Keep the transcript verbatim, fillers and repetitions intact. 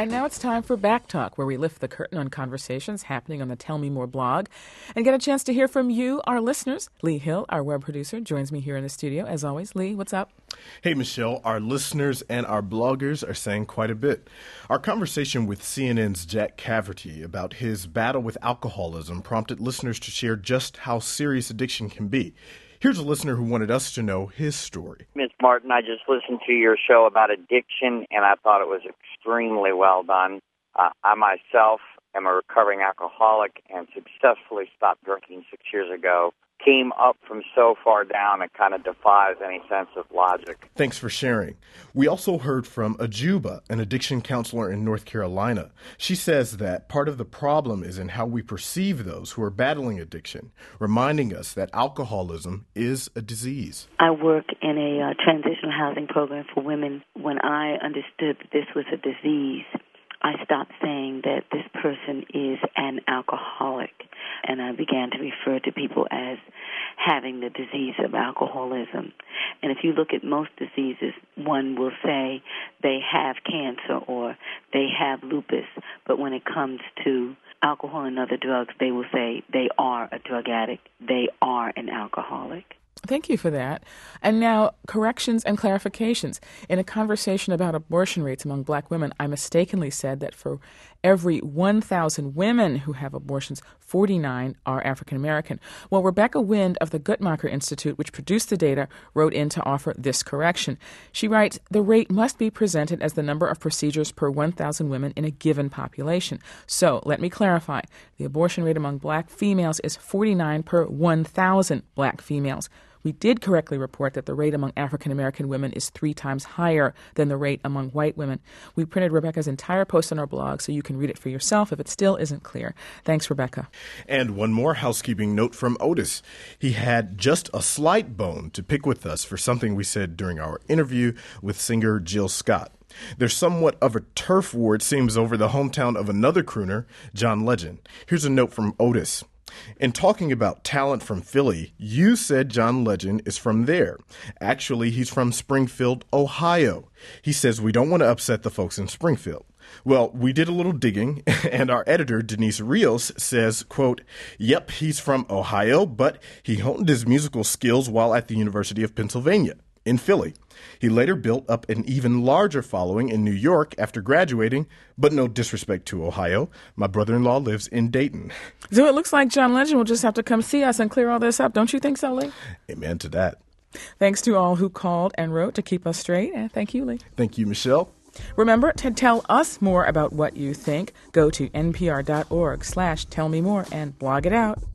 And now it's time for Back Talk, where we lift the curtain on conversations happening on the Tell Me More blog and get a chance to hear from you, our listeners. Lee Hill, our web producer, joins me here in the studio. As always, Lee, what's up? Hey, Michelle. Our listeners and our bloggers are saying quite a bit. Our conversation with C N N's Jack Cafferty about his battle with alcoholism prompted listeners to share just how serious addiction can be. Here's a listener who wanted us to know his story. Miz Martin, I just listened to your show about addiction, and I thought it was extremely well done. Uh, I myself am a recovering alcoholic and successfully stopped drinking six years ago. Came up from so far down, it kind of defies any sense of logic. Thanks for sharing. We also heard from Ajuba, an addiction counselor in North Carolina. She says that part of the problem is in how we perceive those who are battling addiction, reminding us that alcoholism is a disease. I work in a uh, transitional housing program for women. When I understood that this was a disease, I stopped saying that this person is an alcoholic, and I began to refer to people as having the disease of alcoholism. And if you look at most diseases, one will say they have cancer or they have lupus, but when it comes to alcohol and other drugs, they will say they are a drug addict, they are an alcoholic. Thank you for that. And now, corrections and clarifications. In a conversation about abortion rates among black women, I mistakenly said that for every one thousand women who have abortions, forty-nine are African American. Well, Rebecca Wind of the Guttmacher Institute, which produced the data, wrote in to offer this correction. She writes, the rate must be presented as the number of procedures per one thousand women in a given population. So, let me clarify. The abortion rate among black females is forty-nine per one thousand black females. We did correctly report that the rate among African-American women is three times higher than the rate among white women. We printed Rebecca's entire post on our blog so you can read it for yourself if it still isn't clear. Thanks, Rebecca. And one more housekeeping note from Otis. He had just a slight bone to pick with us for something we said during our interview with singer Jill Scott. There's somewhat of a turf war, it seems, over the hometown of another crooner, John Legend. Here's a note from Otis. In talking about talent from Philly, you said John Legend is from there. Actually, he's from Springfield, Ohio. He says we don't want to upset the folks in Springfield. Well, we did a little digging, and our editor, Denise Rios, says, quote, yep, he's from Ohio, but he honed his musical skills while at the University of Pennsylvania in Philly. He later built up an even larger following in New York after graduating, but no disrespect to Ohio. My brother-in-law lives in Dayton. So it looks like John Legend will just have to come see us and clear all this up. Don't you think so, Lee? Amen to that. Thanks to all who called and wrote to keep us straight. And thank you, Lee. Thank you, Michelle. Remember, to tell us more about what you think, go to npr.org slash tell me more and blog it out.